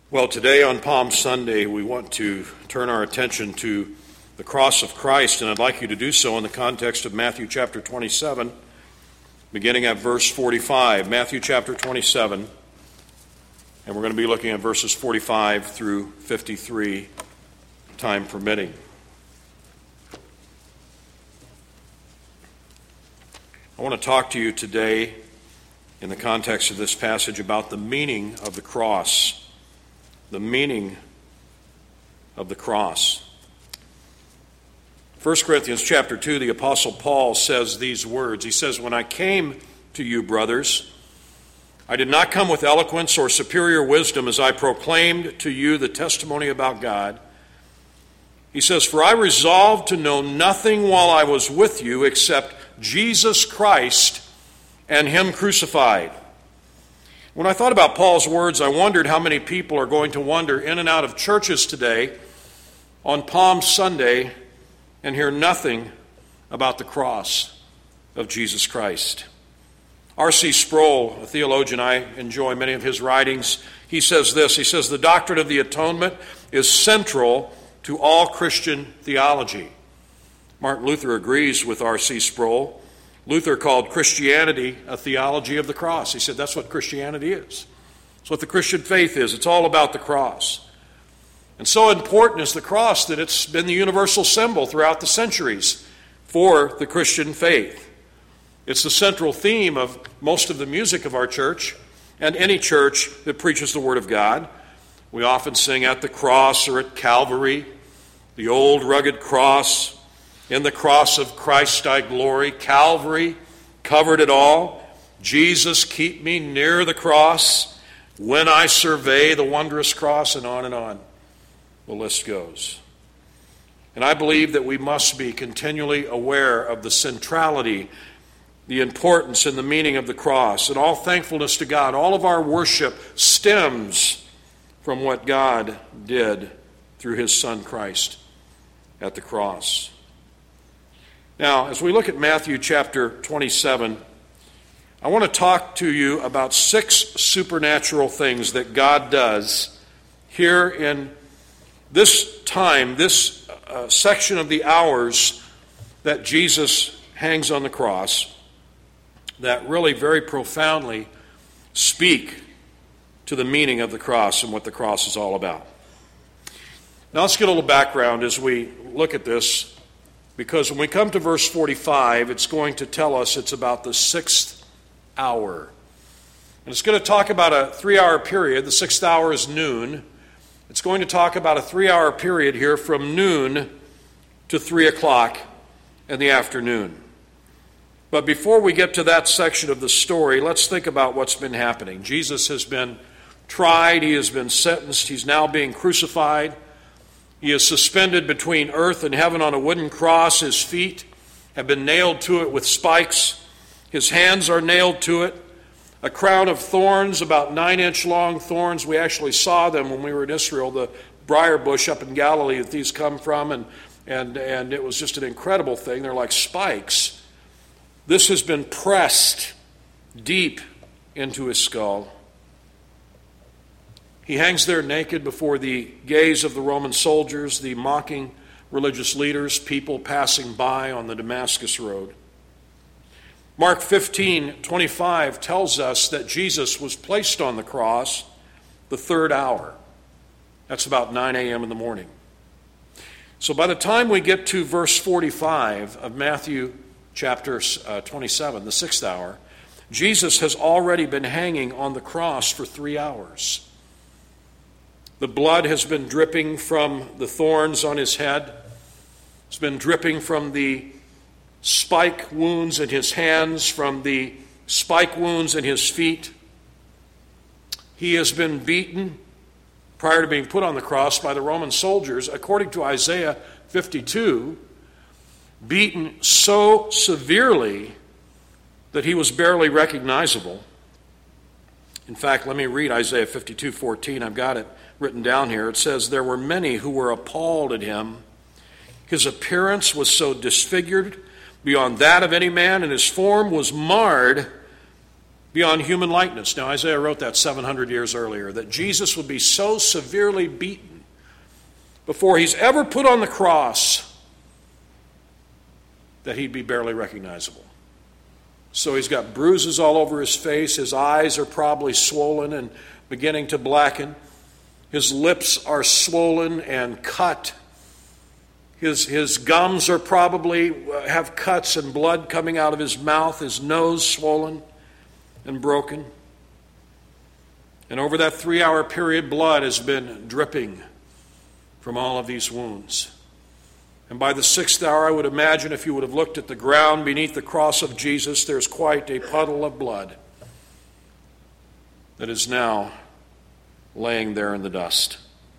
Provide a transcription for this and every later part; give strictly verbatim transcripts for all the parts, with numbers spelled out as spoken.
Well, today on Palm Sunday, we want to turn our attention to the cross of Christ, and I'd like you to do so in the context of Matthew chapter twenty-seven, beginning at verse forty-five. Matthew chapter twenty-seven, and we're going to be looking at verses forty-five through fifty-three, time permitting. I want to talk to you today in the context of this passage about the meaning of the cross. The meaning of the cross. First Corinthians chapter two, the Apostle Paul says these words. He says, "When I came to you, brothers, I did not come with eloquence or superior wisdom as I proclaimed to you the testimony about God." He says, "For I resolved to know nothing while I was with you except Jesus Christ and Him crucified." When I thought about Paul's words, I wondered how many people are going to wander in and out of churches today on Palm Sunday and hear nothing about the cross of Jesus Christ. R C Sproul, a theologian, I enjoy many of his writings. He says this, he says, "The doctrine of the atonement is central to all Christian theology." Martin Luther agrees with R C Sproul. Luther called Christianity a theology of the cross. He said that's what Christianity is. It's what the Christian faith is. It's all about the cross. And so important is the cross that it's been the universal symbol throughout the centuries for the Christian faith. It's the central theme of most of the music of our church and any church that preaches the Word of God. We often sing "At the cross" or "At Calvary," the old rugged cross. "In the cross of Christ I glory." Calvary covered it all. "Jesus, keep me near the cross when I survey the wondrous cross," and on and on the list goes. And I believe that we must be continually aware of the centrality, the importance, and the meaning of the cross. And all thankfulness to God, all of our worship stems from what God did through His Son Christ at the cross. Now, as we look at Matthew chapter twenty-seven, I want to talk to you about six supernatural things that God does here in this time, this uh, section of the hours that Jesus hangs on the cross, that really very profoundly speak to the meaning of the cross and what the cross is all about. Now, let's get a little background as we look at this. Because when we come to verse forty-five, it's going to tell us it's about the sixth hour. And it's going to talk about a three-hour period. The sixth hour is noon. It's going to talk about a three-hour period here from noon to three o'clock in the afternoon. But before we get to that section of the story, let's think about what's been happening. Jesus has been tried. He has been sentenced. He's now being crucified. He is suspended between earth and heaven on a wooden cross. His feet have been nailed to it with spikes. His hands are nailed to it. A crown of thorns, about nine-inch long thorns. We actually saw them when we were in Israel, the briar bush up in Galilee that these come from, and, and, and it was just an incredible thing. They're like spikes. This has been pressed deep into his skull. He hangs there naked before the gaze of the Roman soldiers, the mocking religious leaders, people passing by on the Damascus road. Mark fifteen twenty-five tells us that Jesus was placed on the cross the third hour. That's about nine a.m. in the morning. So by the time we get to verse forty-five of Matthew chapter twenty-seven, the sixth hour, Jesus has already been hanging on the cross for three hours. The blood has been dripping from the thorns on his head. It's been dripping from the spike wounds in his hands, from the spike wounds in his feet. He has been beaten prior to being put on the cross by the Roman soldiers, according to Isaiah fifty-two, beaten so severely that he was barely recognizable. In fact, let me read Isaiah fifty-two fourteen. I've got it written down here. It says, "There were many who were appalled at him. His appearance was so disfigured beyond that of any man, and his form was marred beyond human likeness. Now, Isaiah wrote that seven hundred years earlier, that Jesus would be so severely beaten before he's ever put on the cross that he'd be barely recognizable. So he's got bruises all over his face. His eyes are probably swollen and beginning to blacken. His lips are swollen and cut. His, his gums are probably have cuts and blood coming out of his mouth. His nose swollen and broken. And over that three-hour period, blood has been dripping from all of these wounds. And by the sixth hour, I would imagine if you would have looked at the ground beneath the cross of Jesus, there's quite a puddle of blood that is now laying there in the dust.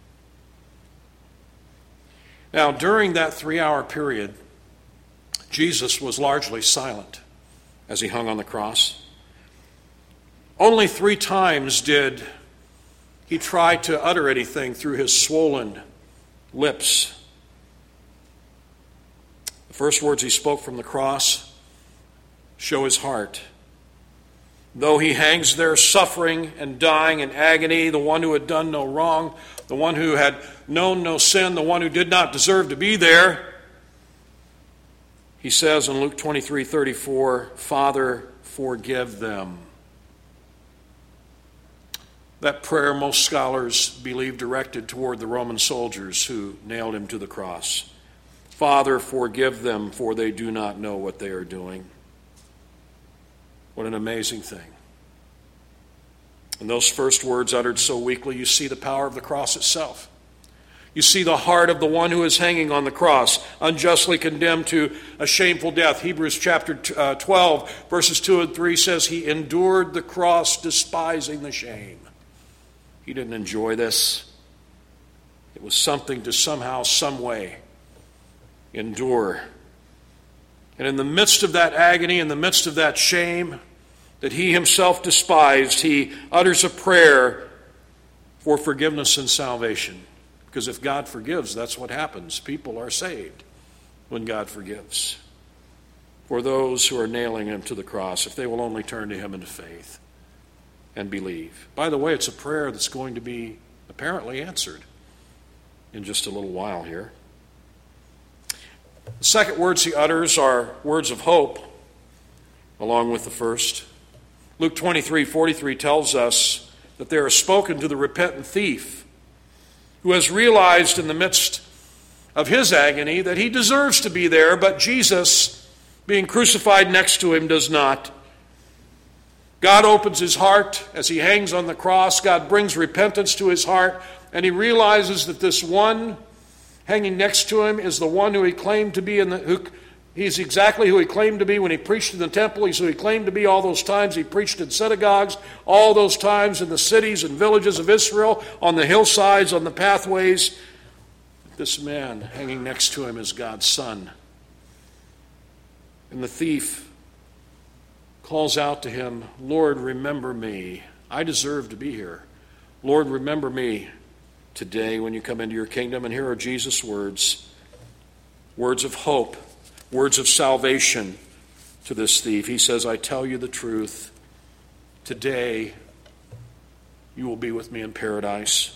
Now, during that three-hour period, Jesus was largely silent as he hung on the cross. Only three times did he try to utter anything through his swollen lips. The first words he spoke from the cross show his heart. Though he hangs there suffering and dying in agony, the one who had done no wrong, the one who had known no sin, the one who did not deserve to be there, he says in Luke twenty-three thirty-four, Father, forgive them. That prayer, most scholars believe, directed toward the Roman soldiers who nailed him to the cross. Father, forgive them, for they do not know what they are doing. What an amazing thing. In those first words uttered so weakly, you see the power of the cross itself. You see the heart of the one who is hanging on the cross, unjustly condemned to a shameful death. Hebrews chapter twelve, verses two and three says, he endured the cross, despising the shame. He didn't enjoy this. It was something to somehow, some way, endure. And in the midst of that agony, in the midst of that shame that he himself despised, he utters a prayer for forgiveness and salvation. Because if God forgives, that's what happens. People are saved when God forgives. For those who are nailing him to the cross, if they will only turn to him in faith and believe. By the way, it's a prayer that's going to be apparently answered in just a little while here. The second words he utters are words of hope, along with the first. Luke twenty-three forty-three tells us that they are spoken to the repentant thief, who has realized in the midst of his agony that he deserves to be there, but Jesus, being crucified next to him, does not. God opens his heart as he hangs on the cross. God brings repentance to his heart, and he realizes that this one hanging next to him is the one who he claimed to be in the who he's exactly who he claimed to be when he preached in the temple. He's who he claimed to be all those times he preached in synagogues, all those times in the cities and villages of Israel, on the hillsides, on the pathways. This man hanging next to him is God's Son. And the thief calls out to him, Lord, remember me. I deserve to be here. Lord, remember me today when you come into your kingdom. And here are Jesus' words, words of hope, words of salvation to this thief. He says, I tell you the truth, today you will be with me in paradise.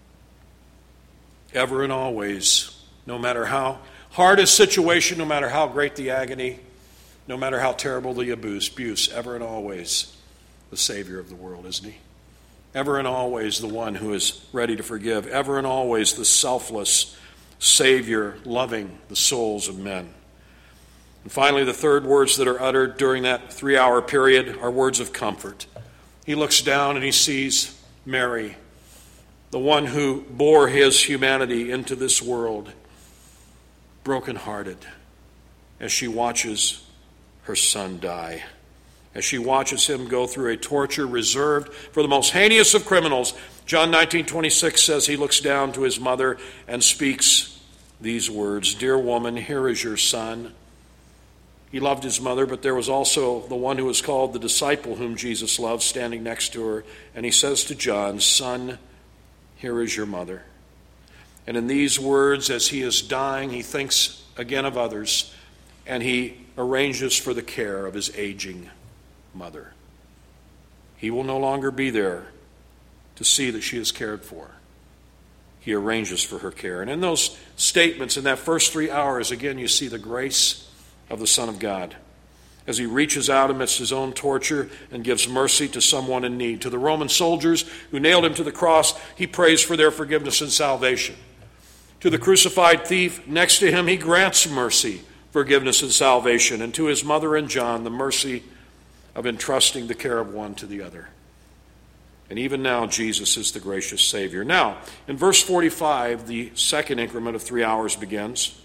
Ever and always, no matter how hard a situation, no matter how great the agony, no matter how terrible the abuse, ever and always the Savior of the world, isn't he? Ever and always the one who is ready to forgive. Ever and always the selfless Savior loving the souls of men. And finally, the third words that are uttered during that three-hour period are words of comfort. He looks down and he sees Mary, the one who bore his humanity into this world, brokenhearted as she watches her son die, as she watches him go through a torture reserved for the most heinous of criminals. John nineteen twenty-six says he looks down to his mother and speaks these words, Dear woman, here is your son. He loved his mother, but there was also the one who was called the disciple whom Jesus loved standing next to her. And he says to John, Son, here is your mother. And in these words, as he is dying, he thinks again of others, and he arranges for the care of his aging mother. He will no longer be there to see that she is cared for. He arranges for her care. And in those statements, in that first three hours, again, you see the grace of the Son of God as he reaches out amidst his own torture and gives mercy to someone in need. To the Roman soldiers who nailed him to the cross, he prays for their forgiveness and salvation. To the crucified thief next to him, he grants mercy, forgiveness, and salvation. And to his mother and John, the mercy of entrusting the care of one to the other. And even now, Jesus is the gracious Savior. Now, in verse forty-five, the second increment of three hours begins.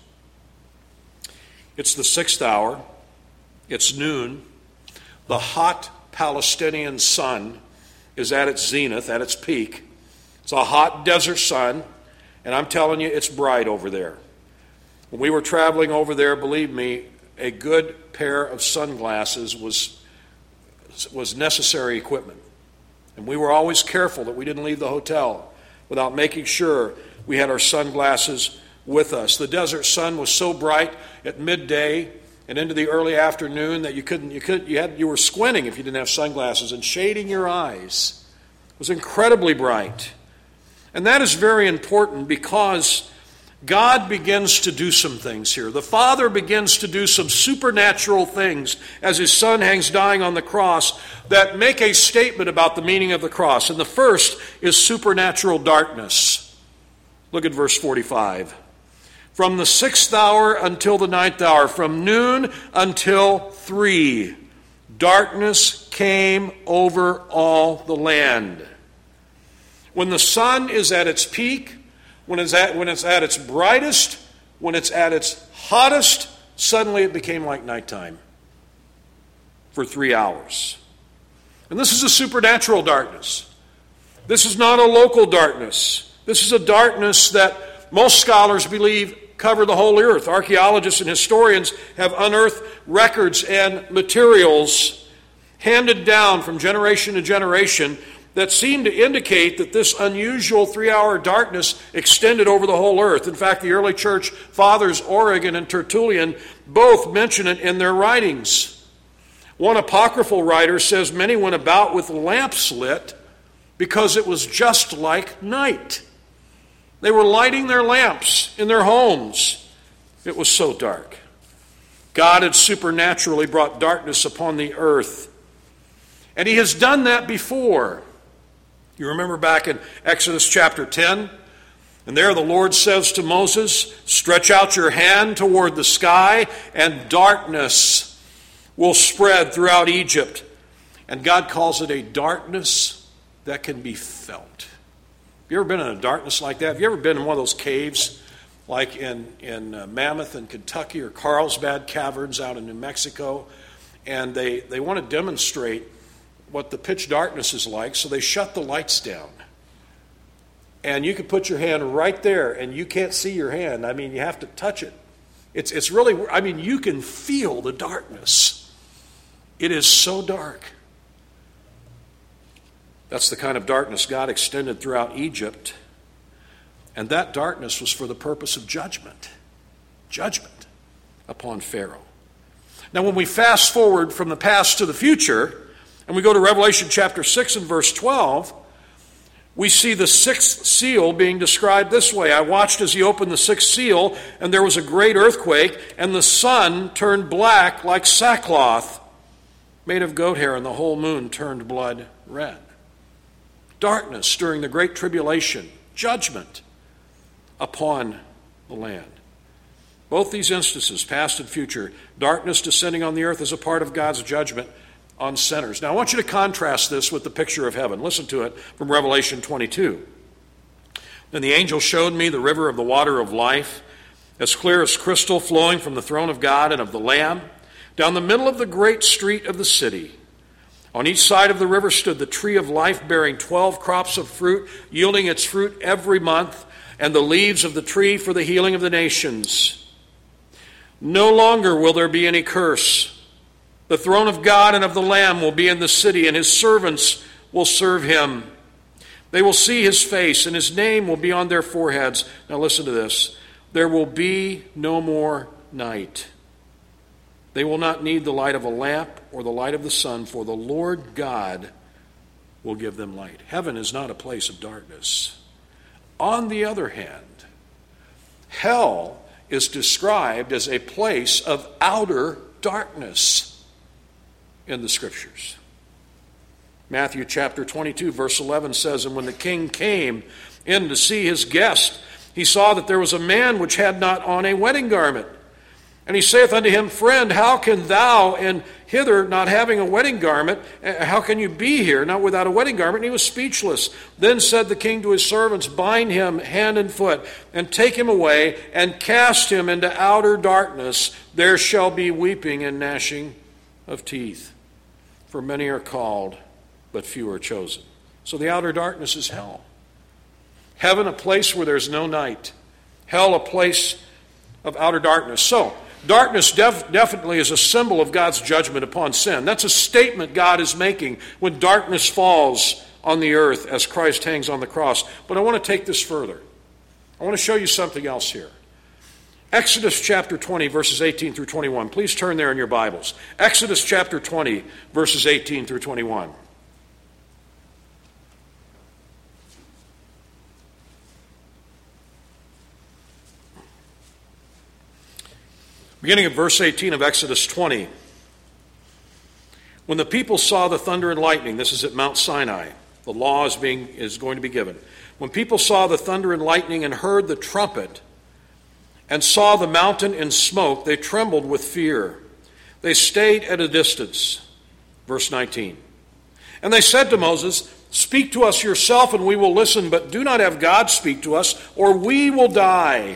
It's the sixth hour. It's noon. The hot Palestinian sun is at its zenith, at its peak. It's a hot desert sun, and I'm telling you, it's bright over there. When we were traveling over there, believe me, a good pair of sunglasses was, was necessary equipment. And we were always careful that we didn't leave the hotel without making sure we had our sunglasses with us. The desert sun was so bright at midday and into the early afternoon that you couldn't, you could, you had, you were squinting if you didn't have sunglasses, and shading your eyes. It was incredibly bright. And that is very important because God begins to do some things here. The Father begins to do some supernatural things as his Son hangs dying on the cross that make a statement about the meaning of the cross. And the first is supernatural darkness. Look at verse forty-five. From the sixth hour until the ninth hour, from noon until three, darkness came over all the land. When the sun is at its peak, When it's, at, when it's at its brightest, when it's at its hottest, suddenly it became like nighttime for three hours. And this is a supernatural darkness. This is not a local darkness. This is a darkness that most scholars believe cover the whole earth. Archaeologists and historians have unearthed records and materials handed down from generation to generation that seem to indicate that this unusual three-hour darkness extended over the whole earth. In fact, the early church fathers, Origen and Tertullian, both mention it in their writings. One apocryphal writer says many went about with lamps lit because it was just like night. They were lighting their lamps in their homes. It was so dark. God had supernaturally brought darkness upon the earth. And he has done that before. You remember back in Exodus chapter ten? And there the Lord says to Moses, "Stretch out your hand toward the sky, and darkness will spread throughout Egypt." And God calls it a darkness that can be felt. Have you ever been in a darkness like that? Have you ever been in one of those caves like in, in uh, Mammoth in Kentucky or Carlsbad Caverns out in New Mexico? And they, they want to demonstrate what the pitch darkness is like, so they shut the lights down. And you can put your hand right there, and you can't see your hand. I mean, you have to touch it. It's, it's really, I mean, you can feel the darkness. It is so dark. That's the kind of darkness God extended throughout Egypt. And that darkness was for the purpose of judgment. Judgment upon Pharaoh. Now, when we fast forward from the past to the future, and we go to Revelation chapter six and verse twelve, we see the sixth seal being described this way. "I watched as he opened the sixth seal, and there was a great earthquake, and the sun turned black like sackcloth made of goat hair, and the whole moon turned blood red." Darkness during the great tribulation, judgment upon the land. Both these instances, past and future, darkness descending on the earth as a part of God's judgment on sinners. Now, I want you to contrast this with the picture of heaven. Listen to it from Revelation twenty-two. "Then the angel showed me the river of the water of life, as clear as crystal, flowing from the throne of God and of the Lamb, down the middle of the great street of the city. On each side of the river stood the tree of life, bearing twelve crops of fruit, yielding its fruit every month, and the leaves of the tree for the healing of the nations. No longer will there be any curse. The throne of God and of the Lamb will be in the city, and his servants will serve him. They will see his face, and his name will be on their foreheads." Now listen to this. "There will be no more night. They will not need the light of a lamp or the light of the sun, for the Lord God will give them light. Heaven is not a place of darkness. On the other hand, hell is described as a place of outer darkness in the Scriptures. Matthew chapter twenty-two, verse eleven says, "And when the king came in to see his guest, he saw that there was a man which had not on a wedding garment. And he saith unto him, Friend, how can thou and hither not having a wedding garment, how can you be here not without a wedding garment? And he was speechless. Then said the king to his servants, Bind him hand and foot, and take him away, and cast him into outer darkness. There shall be weeping and gnashing of teeth. For many are called, but few are chosen." So the outer darkness is hell. Heaven, a place where there's no night. Hell, a place of outer darkness. So, darkness def- definitely is a symbol of God's judgment upon sin. That's a statement God is making when darkness falls on the earth as Christ hangs on the cross. But I want to take this further. I want to show you something else here. Exodus chapter twenty, verses eighteen through twenty-one. Please turn there in your Bibles. Exodus chapter twenty, verses eighteen through twenty-one. Beginning of verse eighteen of Exodus twenty. When the people saw the thunder and lightning, this is at Mount Sinai, the law is, being, is going to be given. When people saw the thunder and lightning and heard the trumpet and saw the mountain in smoke, they trembled with fear. They stayed at a distance. Verse nineteen. And they said to Moses, Speak to us yourself and we will listen, but do not have God speak to us, or we will die.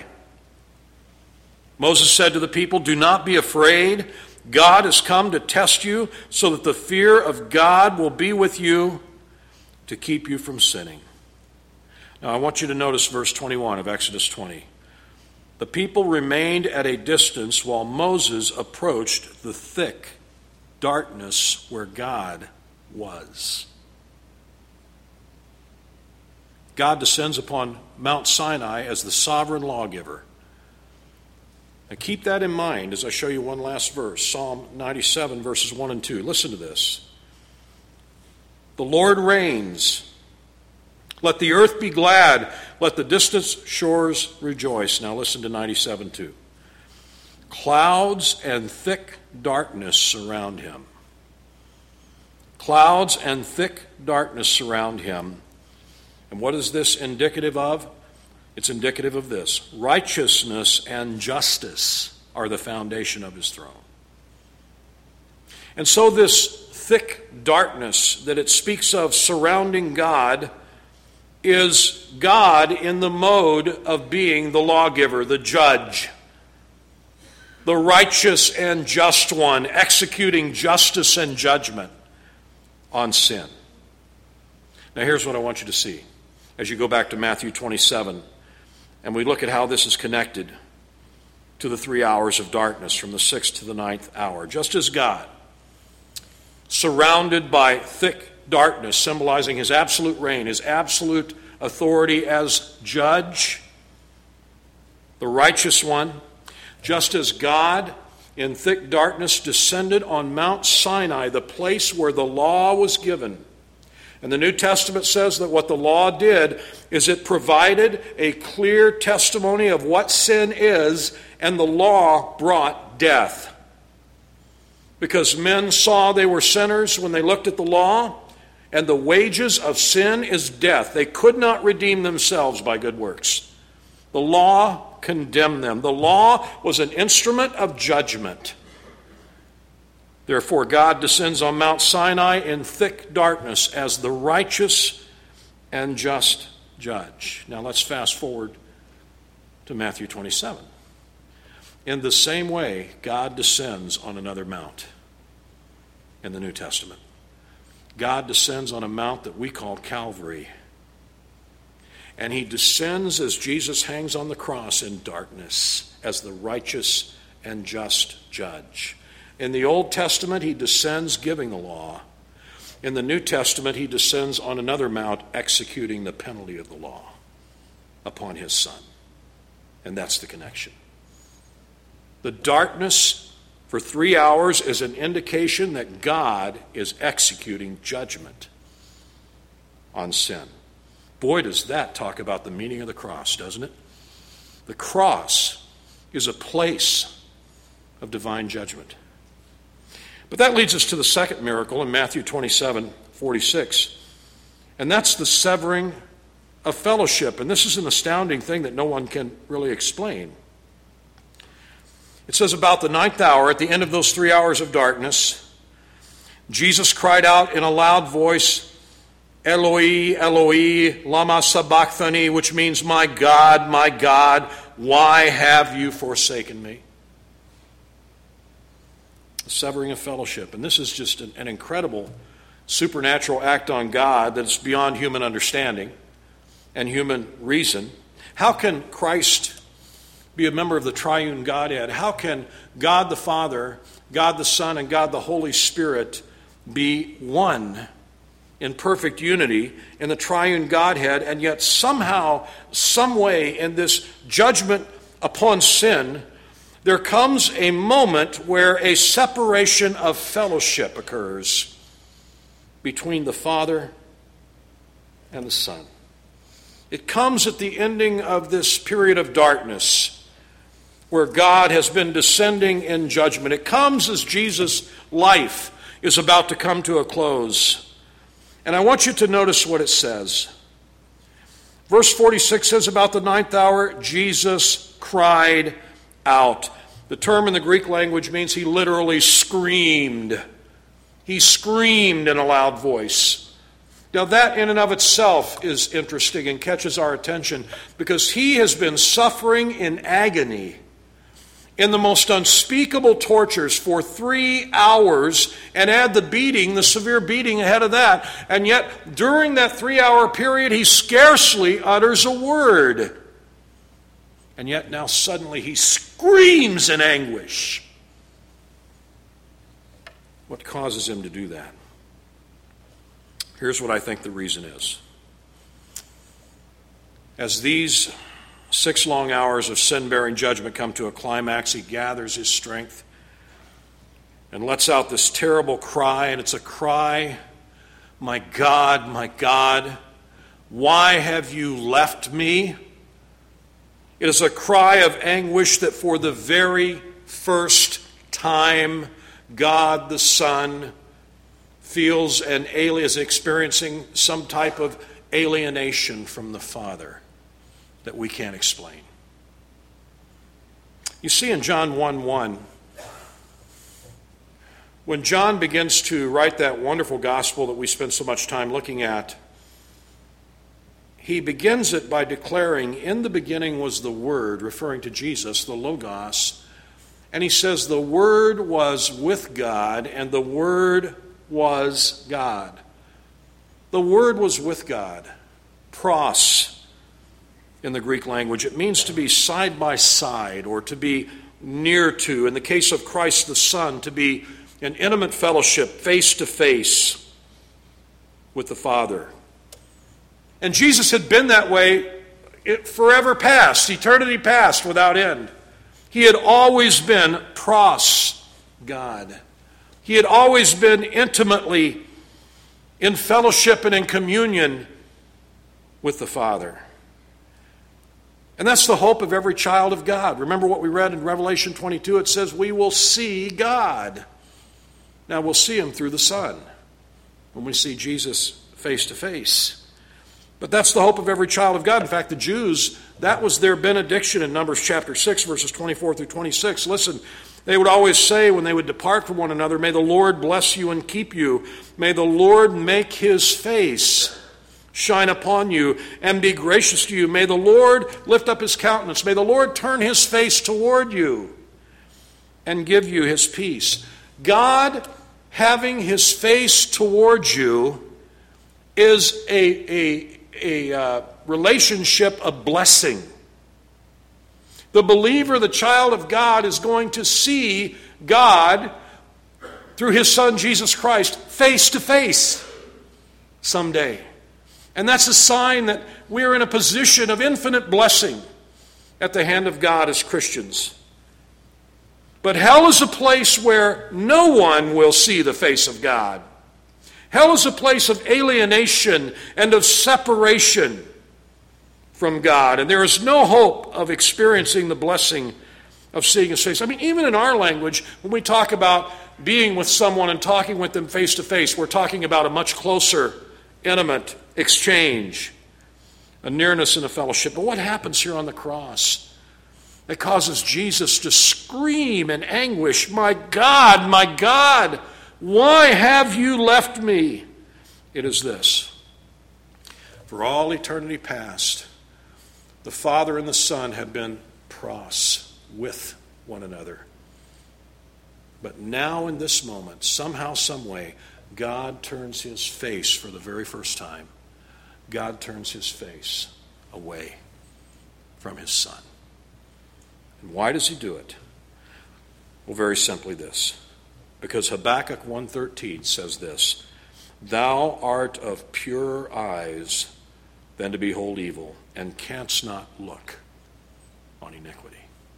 Moses said to the people, Do not be afraid. God has come to test you so that the fear of God will be with you to keep you from sinning. Now I want you to notice verse twenty-one of Exodus twenty. The people remained at a distance while Moses approached the thick darkness where God was. God descends upon Mount Sinai as the sovereign lawgiver. Now keep that in mind as I show you one last verse, Psalm ninety-seven, verses one and two. Listen to this. The Lord reigns. Let the earth be glad. Let the distant shores rejoice. Now listen to ninety-seven, two. Clouds and thick darkness surround him. Clouds and thick darkness surround him. And what is this indicative of? It's indicative of this. Righteousness and justice are the foundation of his throne. And so this thick darkness that it speaks of surrounding God is God in the mode of being the lawgiver, the judge, the righteous and just one, executing justice and judgment on sin. Now here's what I want you to see as you go back to Matthew twenty-seven. And we look at how this is connected to the three hours of darkness from the sixth to the ninth hour. Just as God, surrounded by thick darkness, symbolizing his absolute reign, his absolute authority as judge, the righteous one, just as God in thick darkness descended on Mount Sinai, the place where the law was given. And the New Testament says that what the law did is it provided a clear testimony of what sin is, and the law brought death. Because men saw they were sinners when they looked at the law, and the wages of sin is death. They could not redeem themselves by good works. The law condemned them. The law was an instrument of judgment. Therefore, God descends on Mount Sinai in thick darkness as the righteous and just judge. Now let's fast forward to Matthew twenty-seven. In the same way, God descends on another mount in the New Testament. God descends on a mount that we call Calvary. And he descends as Jesus hangs on the cross in darkness as the righteous and just judge. In the Old Testament, he descends giving the law. In the New Testament, he descends on another mount executing the penalty of the law upon his Son. And that's the connection. The darkness for three hours is an indication that God is executing judgment on sin. Boy, does that talk about the meaning of the cross, doesn't it? The cross is a place of divine judgment. But that leads us to the second miracle in Matthew twenty-seven forty-six, and that's the severing of fellowship. And this is an astounding thing that no one can really explain. It says, about the ninth hour, at the end of those three hours of darkness, Jesus cried out in a loud voice, Eloi, Eloi, lama sabachthani, which means, my God, my God, why have you forsaken me? The severing of fellowship. And this is just an, an incredible supernatural act on God that's beyond human understanding and human reason. How can Christ be a member of the triune Godhead? How can God the Father, God the Son, and God the Holy Spirit be one in perfect unity in the triune Godhead, and yet somehow, some way in this judgment upon sin, there comes a moment where a separation of fellowship occurs between the Father and the Son. It comes at the ending of this period of darkness where God has been descending in judgment. It comes as Jesus' life is about to come to a close. And I want you to notice what it says. Verse forty-six says, about the ninth hour, Jesus cried out. The term in the Greek language means he literally screamed. He screamed in a loud voice. Now that in and of itself is interesting and catches our attention because he has been suffering in agony, in the most unspeakable tortures for three hours, and add the beating, the severe beating ahead of that. And yet, during that three-hour period, he scarcely utters a word. And yet now suddenly he screams in anguish. What causes him to do that? Here's what I think the reason is. As these six long hours of sin-bearing judgment come to a climax, he gathers his strength and lets out this terrible cry, and it's a cry, my God, my God, why have you left me? It is a cry of anguish that for the very first time, God the Son feels an alien, is experiencing some type of alienation from the Father that we can't explain. You see in John one one, when John begins to write that wonderful gospel that we spend so much time looking at, he begins it by declaring, in the beginning was the Word, referring to Jesus, the Logos, and he says the Word was with God, and the Word was God. The Word was with God. Pros in the Greek language. It means to be side by side or to be near to. In the case of Christ the Son, to be in intimate fellowship, face to face with the Father. And Jesus had been that way forever past, eternity past, without end. He had always been pros God. He had always been intimately in fellowship and in communion with the Father. And that's the hope of every child of God. Remember what we read in Revelation twenty-two? It says, we will see God. Now we'll see him through the Son when we see Jesus face to face. But that's the hope of every child of God. In fact, the Jews, that was their benediction in Numbers chapter six, verses twenty-four through twenty-six. Listen, they would always say when they would depart from one another, may the Lord bless you and keep you. May the Lord make his face shine upon you and be gracious to you. May the Lord lift up his countenance. May the Lord turn his face toward you and give you his peace. God having his face toward you is a, a, a uh, relationship of blessing. The believer, the child of God, is going to see God through his Son Jesus Christ face to face someday. And that's a sign that we're in a position of infinite blessing at the hand of God as Christians. But hell is a place where no one will see the face of God. Hell is a place of alienation and of separation from God. And there is no hope of experiencing the blessing of seeing his face. I mean, even in our language, when we talk about being with someone and talking with them face to face, we're talking about a much closer, intimate exchange, a nearness and a fellowship. But what happens here on the cross that causes Jesus to scream in anguish, "My God, my God, why have you left me?" It is this: for all eternity past, the Father and the Son have been pros, with one another. But now in this moment, somehow, some way, God turns his face for the very first time. God turns his face away from his Son. And why does he do it? Well, very simply this. Because Habakkuk one thirteen says this: "Thou art of purer eyes than to behold evil, and canst not look on iniquity."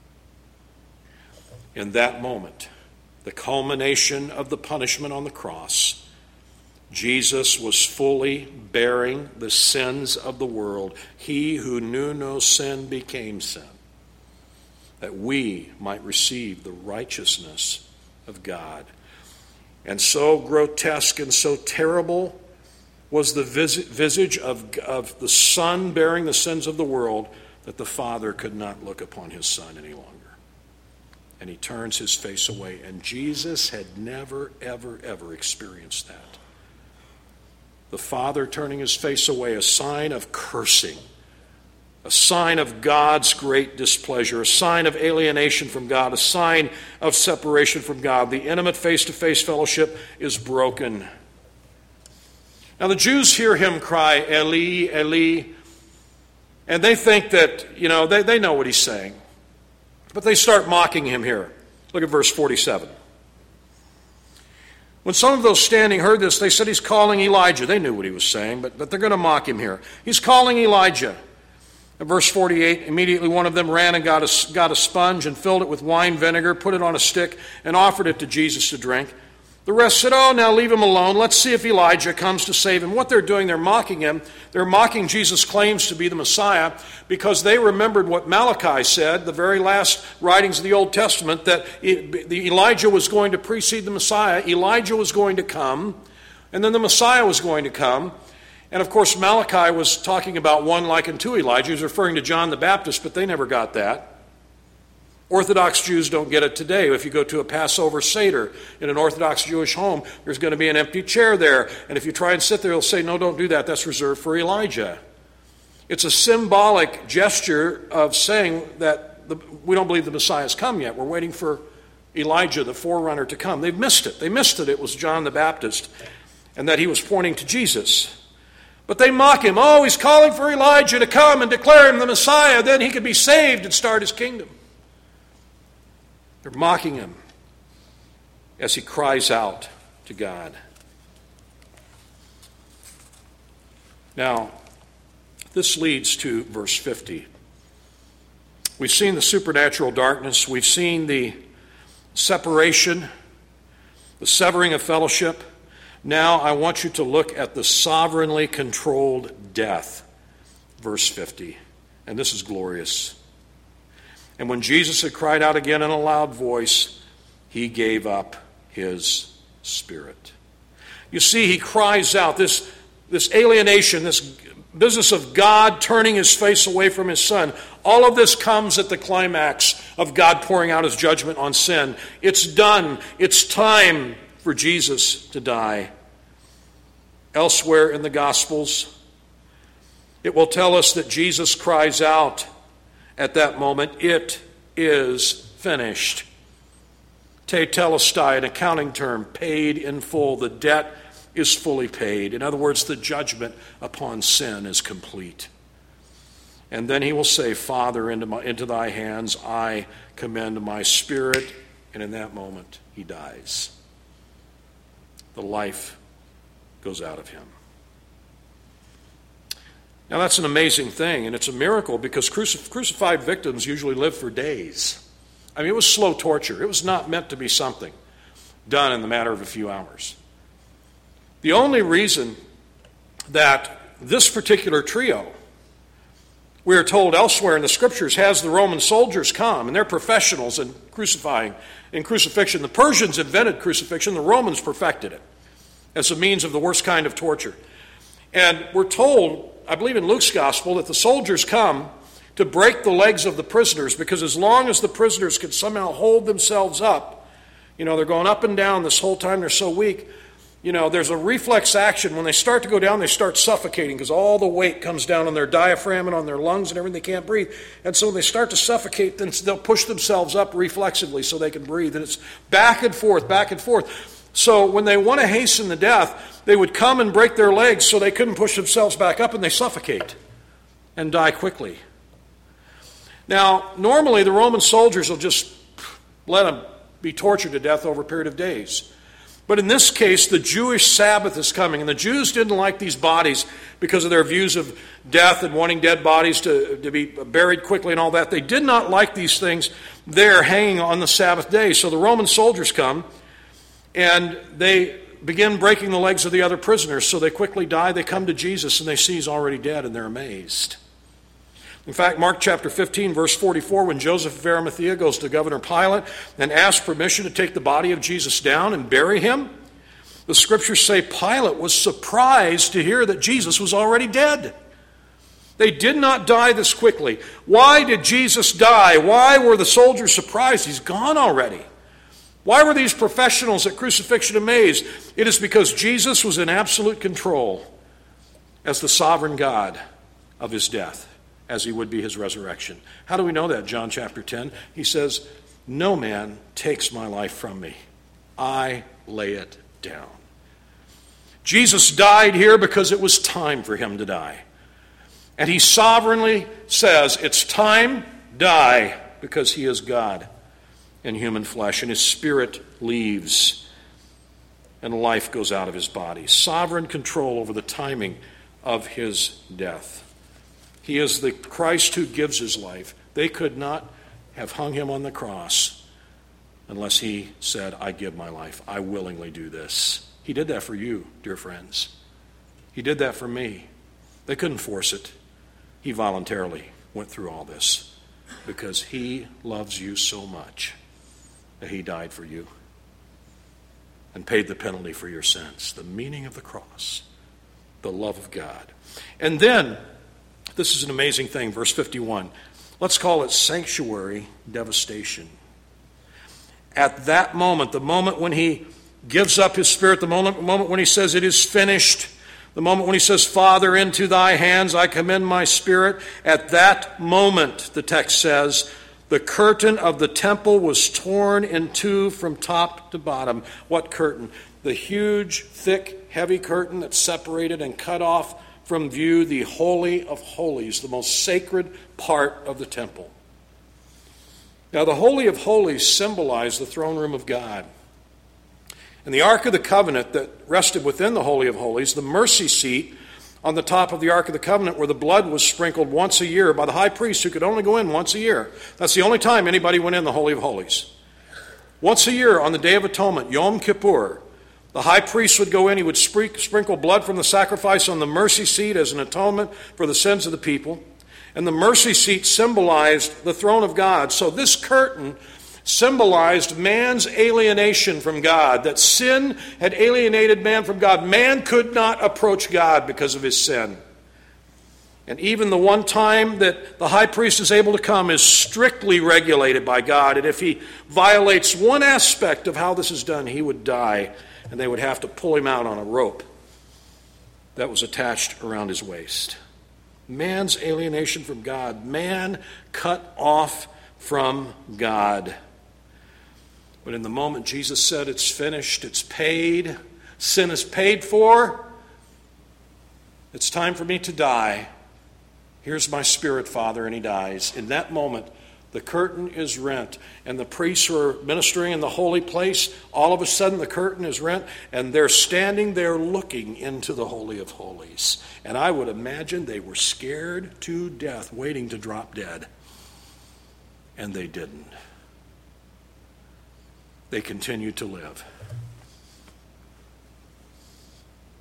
In that moment, the culmination of the punishment on the cross, Jesus was fully bearing the sins of the world. He who knew no sin became sin, that we might receive the righteousness of God. And so grotesque and so terrible was the visage of, of the Son bearing the sins of the world that the Father could not look upon his Son any longer. And he turns his face away. And Jesus had never, ever, ever experienced that. The Father turning his face away, a sign of cursing, a sign of God's great displeasure, a sign of alienation from God, a sign of separation from God. The intimate face-to-face fellowship is broken. Now the Jews hear him cry, "Eli, Eli," and they think that, you know, they, they know what he's saying. But they start mocking him here. Look at verse forty-seven. When some of those standing heard this, they said, "He's calling Elijah." They knew what he was saying, but, but they're going to mock him here. He's calling Elijah. In verse forty-eight, immediately one of them ran and got a, got a sponge and filled it with wine vinegar, put it on a stick, and offered it to Jesus to drink. The rest said, "Oh, now leave him alone. Let's see if Elijah comes to save him." What they're doing, they're mocking him. They're mocking Jesus' claims to be the Messiah because they remembered what Malachi said, the very last writings of the Old Testament, that Elijah was going to precede the Messiah. Elijah was going to come, and then the Messiah was going to come. And of course, Malachi was talking about one like unto Elijah. He was referring to John the Baptist, but they never got that. Orthodox Jews don't get it today. If you go to a Passover Seder in an Orthodox Jewish home, there's going to be an empty chair there. And if you try and sit there, they'll say, "No, don't do that. That's reserved for Elijah." It's a symbolic gesture of saying that the, we don't believe the Messiah has come yet. We're waiting for Elijah, the forerunner, to come. They've missed it. They missed it. It was John the Baptist, and that he was pointing to Jesus. But they mock him. "Oh, he's calling for Elijah to come and declare him the Messiah. Then he could be saved and start his kingdom." They're mocking him as he cries out to God. Now, this leads to verse fifty. We've seen the supernatural darkness. We've seen the separation, the severing of fellowship. Now I want you to look at the sovereignly controlled death. Verse fifty. And this is glorious. "And when Jesus had cried out again in a loud voice, he gave up his spirit." You see, he cries out. This, this alienation, this business of God turning his face away from his Son, all of this comes at the climax of God pouring out his judgment on sin. It's done. It's time for Jesus to die. Elsewhere in the Gospels, it will tell us that Jesus cries out at that moment, "It is finished." Tetelestai, an accounting term, paid in full. The debt is fully paid. In other words, the judgment upon sin is complete. And then he will say, "Father, into, my, into thy hands I commend my spirit." And in that moment, he dies. The life goes out of him. Now that's an amazing thing, and it's a miracle because crucif- crucified victims usually live for days. I mean, it was slow torture. It was not meant to be something done in the matter of a few hours. The only reason that this particular trio, we are told elsewhere in the Scriptures, has the Roman soldiers come, and they're professionals in crucifying, in crucifixion. The Persians invented crucifixion. The Romans perfected it as a means of the worst kind of torture. And we're told, I believe in Luke's Gospel, that the soldiers come to break the legs of the prisoners, because as long as the prisoners could somehow hold themselves up, you know, they're going up and down this whole time, they're so weak, you know, there's a reflex action. When they start to go down, they start suffocating because all the weight comes down on their diaphragm and on their lungs and everything. They can't breathe. And so when they start to suffocate, then they'll push themselves up reflexively so they can breathe. And it's back and forth, back and forth. So when they want to hasten the death, they would come and break their legs so they couldn't push themselves back up, and they suffocate and die quickly. Now, normally the Roman soldiers will just let them be tortured to death over a period of days. But in this case, the Jewish Sabbath is coming, and the Jews didn't like these bodies because of their views of death and wanting dead bodies to, to be buried quickly and all that. They did not like these things there hanging on the Sabbath day. So the Roman soldiers come, and they begin breaking the legs of the other prisoners. So they quickly die. They come to Jesus, and they see he's already dead, and they're amazed. In fact, Mark chapter fifteen, verse forty-four, when Joseph of Arimathea goes to Governor Pilate and asks permission to take the body of Jesus down and bury him, the Scriptures say Pilate was surprised to hear that Jesus was already dead. They did not die this quickly. Why did Jesus die? Why were the soldiers surprised? He's gone already. Why were these professionals at crucifixion amazed? It is because Jesus was in absolute control as the sovereign God of his death, as he would be his resurrection. How do we know that? John chapter ten, he says, "No man takes my life from me. I lay it down." Jesus died here because it was time for him to die. And he sovereignly says, it's time, die, because he is God in human flesh, and his spirit leaves, and life goes out of his body. Sovereign control over the timing of his death. He is the Christ who gives his life. They could not have hung him on the cross unless he said, I give my life. I willingly do this. He did that for you, dear friends. He did that for me. They couldn't force it. He voluntarily went through all this because he loves you so much that he died for you and paid the penalty for your sins. The meaning of the cross, the love of God. And then, this is an amazing thing, verse fifty-one. Let's call it sanctuary devastation. At that moment, the moment when he gives up his spirit, the moment, moment when he says it is finished, the moment when he says, Father, into thy hands I commend my spirit, at that moment, the text says, the curtain of the temple was torn in two from top to bottom. What curtain? The huge, thick, heavy curtain that separated and cut off from view the Holy of Holies, the most sacred part of the temple. Now, the Holy of Holies symbolized the throne room of God. And the Ark of the Covenant that rested within the Holy of Holies, the mercy seat on the top of the Ark of the Covenant where the blood was sprinkled once a year by the high priest who could only go in once a year. That's the only time anybody went in the Holy of Holies. Once a year on the Day of Atonement, Yom Kippur, the high priest would go in, he would sprinkle blood from the sacrifice on the mercy seat as an atonement for the sins of the people. And the mercy seat symbolized the throne of God. So this curtain symbolized man's alienation from God, that sin had alienated man from God. Man could not approach God because of his sin. And even the one time that the high priest is able to come is strictly regulated by God. And if he violates one aspect of how this is done, he would die, and they would have to pull him out on a rope that was attached around his waist. Man's alienation from God. Man cut off from God. But in the moment Jesus said, it's finished, it's paid, sin is paid for, it's time for me to die. Here's my spirit, Father, and he dies. In that moment, the curtain is rent, and the priests who are ministering in the holy place, all of a sudden the curtain is rent, and they're standing there looking into the Holy of Holies. And I would imagine they were scared to death, waiting to drop dead. And they didn't. They continued to live.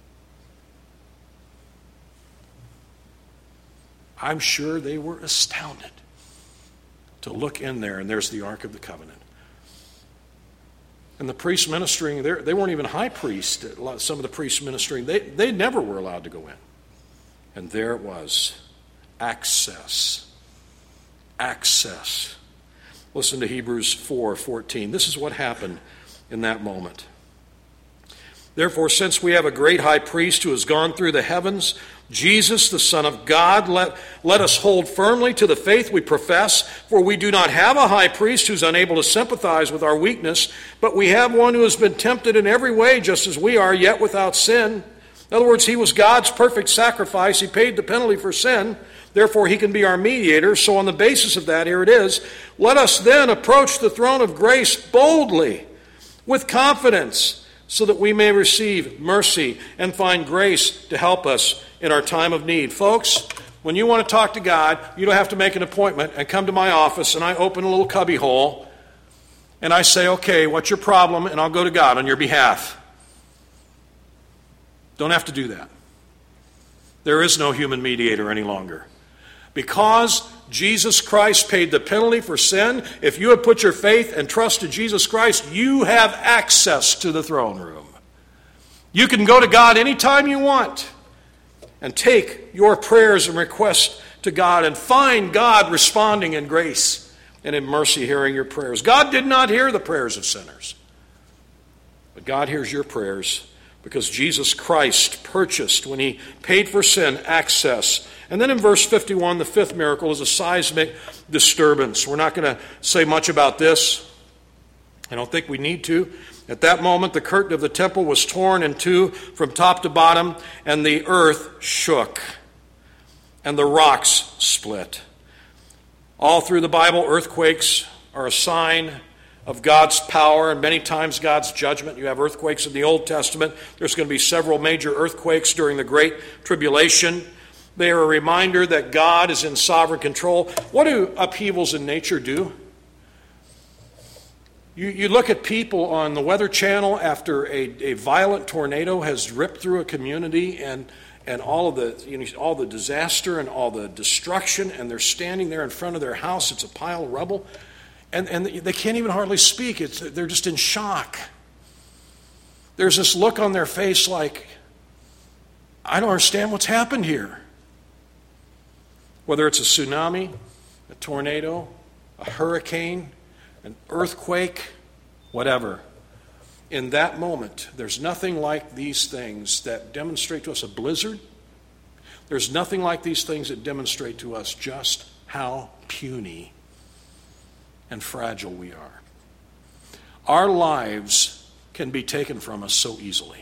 I'm sure they were astounded to look in there, and there's the Ark of the Covenant. And the priests ministering, they weren't even high priests. Some of the priests ministering, they, they never were allowed to go in. And there it was. Access. Access. Listen to Hebrews four fourteen. This is what happened in that moment. Therefore, since we have a great high priest who has gone through the heavens, Jesus, the Son of God, let, let us hold firmly to the faith we profess, for we do not have a high priest who's unable to sympathize with our weakness, but we have one who has been tempted in every way, just as we are, yet without sin. In other words, he was God's perfect sacrifice. He paid the penalty for sin. Therefore, he can be our mediator. So on the basis of that, here it is, let us then approach the throne of grace boldly, with confidence, so that we may receive mercy and find grace to help us in our time of need. Folks, when you want to talk to God, you don't have to make an appointment and come to my office, and I open a little cubby hole, and I say, okay, what's your problem? And I'll go to God on your behalf. Don't have to do that. There is no human mediator any longer. Because Jesus Christ paid the penalty for sin, if you have put your faith and trust in Jesus Christ, you have access to the throne room. You can go to God anytime you want and take your prayers and requests to God and find God responding in grace and in mercy, hearing your prayers. God did not hear the prayers of sinners, but God hears your prayers because Jesus Christ purchased, when he paid for sin, access. And then in verse fifty-one, the fifth miracle is a seismic disturbance. We're not going to say much about this. I don't think we need to. At that moment, the curtain of the temple was torn in two from top to bottom, and the earth shook, and the rocks split. All through the Bible, earthquakes are a sign of God's power, and many times God's judgment. You have earthquakes in the Old Testament. There's going to be several major earthquakes during the Great Tribulation. They are a reminder that God is in sovereign control. What do upheavals in nature do? You, you look at people on the Weather Channel after a, a violent tornado has ripped through a community, and and all of the you know all the disaster and all the destruction, and they're standing there in front of their house. It's a pile of rubble, and and they can't even hardly speak. It's they're just in shock. There's this look on their face like, I don't understand what's happened here. Whether it's a tsunami, a tornado, a hurricane, an earthquake, whatever. In that moment, there's nothing like these things that demonstrate to us a blizzard. There's nothing like these things that demonstrate to us just how puny and fragile we are. Our lives can be taken from us so easily.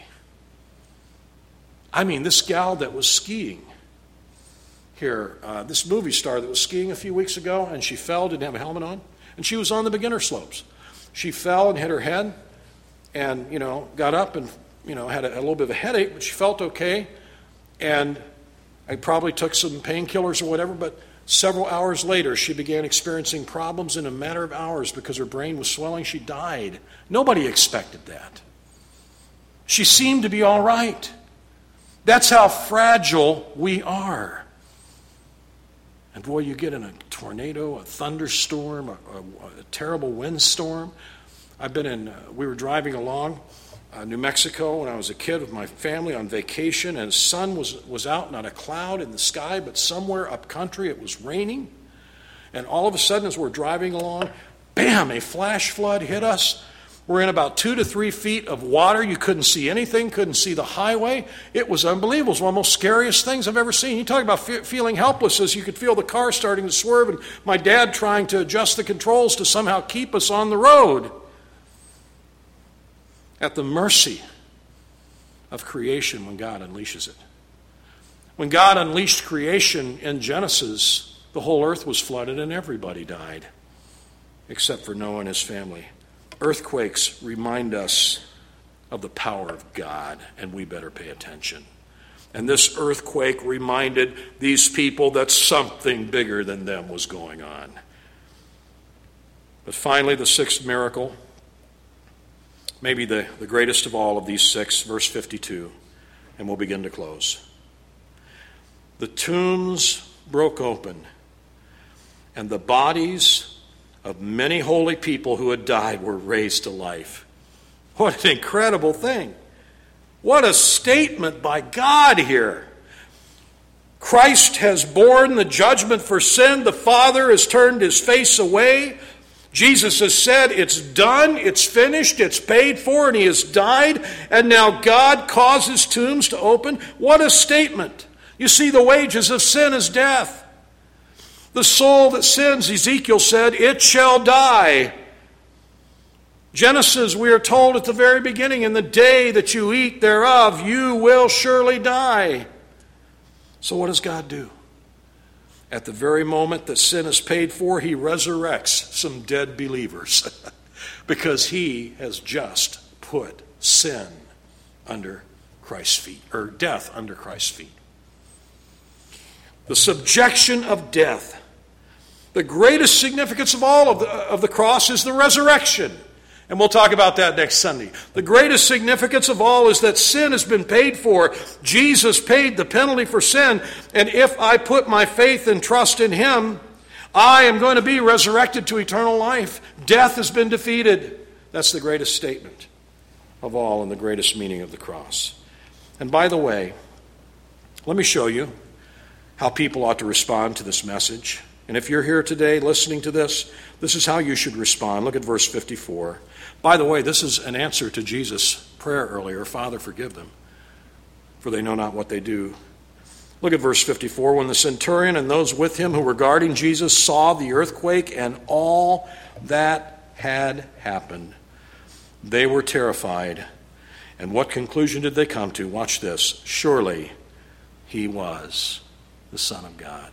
I mean, this gal that was skiing here, uh, this movie star that was skiing a few weeks ago, and she fell, didn't have a helmet on, and she was on the beginner slopes. She fell and hit her head, and, you know, got up and, you know, had a, a little bit of a headache, but she felt okay, and I probably took some painkillers or whatever, but several hours later, she began experiencing problems in a matter of hours because her brain was swelling. She died. Nobody expected that. She seemed to be all right. That's how fragile we are. And boy, you get in a tornado, a thunderstorm, a, a, a terrible windstorm. I've been in, uh, we were driving along uh, New Mexico when I was a kid with my family on vacation, and the sun was, was out, not a cloud in the sky, but somewhere up country it was raining. And all of a sudden, as we're driving along, bam, a flash flood hit us. We're in about two to three feet of water. You couldn't see anything, couldn't see the highway. It was unbelievable. It was one of the most scariest things I've ever seen. You talk about fe- feeling helpless as you could feel the car starting to swerve and my dad trying to adjust the controls to somehow keep us on the road. At the mercy of creation when God unleashes it. When God unleashed creation in Genesis, the whole earth was flooded and everybody died, except for Noah and his family. Earthquakes remind us of the power of God, and we better pay attention. And this earthquake reminded these people that something bigger than them was going on. But finally, the sixth miracle, maybe the, the greatest of all of these six, verse fifty-two, and we'll begin to close. The tombs broke open, and the bodies of many holy people who had died were raised to life. What an incredible thing. What a statement by God here. Christ has borne the judgment for sin. The Father has turned his face away. Jesus has said, it's done, it's finished, it's paid for, and he has died. And now God causes tombs to open. What a statement. You see, the wages of sin is death. The soul that sins, Ezekiel said, it shall die. Genesis, we are told at the very beginning, in the day that you eat thereof, you will surely die. So what does God do? At the very moment that sin is paid for, he resurrects some dead believers because he has just put sin under Christ's feet, or death under Christ's feet. The subjection of death. The greatest significance of all of the, of the cross is the resurrection. And we'll talk about that next Sunday. The greatest significance of all is that sin has been paid for. Jesus paid the penalty for sin. And if I put my faith and trust in him, I am going to be resurrected to eternal life. Death has been defeated. That's the greatest statement of all and the greatest meaning of the cross. And by the way, let me show you how people ought to respond to this message. And if you're here today listening to this, this is how you should respond. Look at verse fifty-four. By the way, this is an answer to Jesus' prayer earlier. Father, forgive them, for they know not what they do. Look at verse fifty-four. When the centurion and those with him who were guarding Jesus saw the earthquake and all that had happened, they were terrified. And what conclusion did they come to? Watch this. Surely he was the Son of God.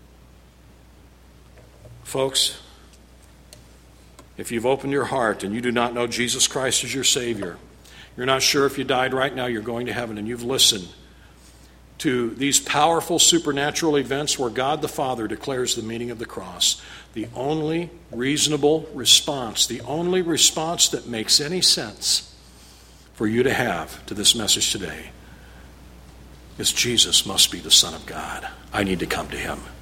Folks, if you've opened your heart and you do not know Jesus Christ as your Savior, you're not sure if you died right now you're going to heaven, and you've listened to these powerful supernatural events where God the Father declares the meaning of the cross, the only reasonable response, the only response that makes any sense for you to have to this message today is Jesus must be the Son of God. I need to come to him.